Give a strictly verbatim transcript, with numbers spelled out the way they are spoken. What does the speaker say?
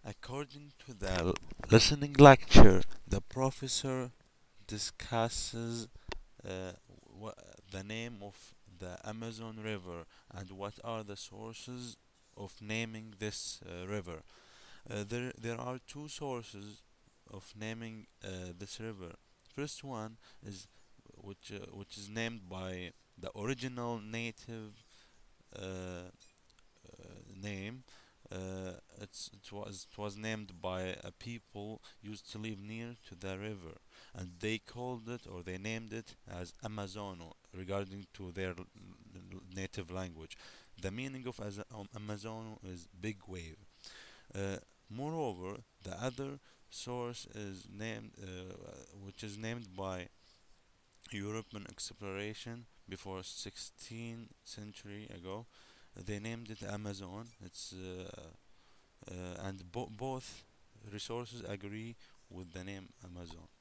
According to the listening lecture, the professor discusses uh, wha- the name of the Amazon River and what are the sources of naming this uh, river. Uh, there, there are two sources of naming uh, this river. First one is which uh, which is named by the original native uh, uh, name. Uh, it's, it was it was named by a people used to live near to the river, and they called it or they named it as Amazono regarding to their l- l- native language. The meaning of as um, Amazono is big wave. Uh, Moreover, the other source is named, uh, which is named by European exploration before sixteenth century ago. They named it Amazon. It's uh, uh, and bo- both resources agree with the name Amazon.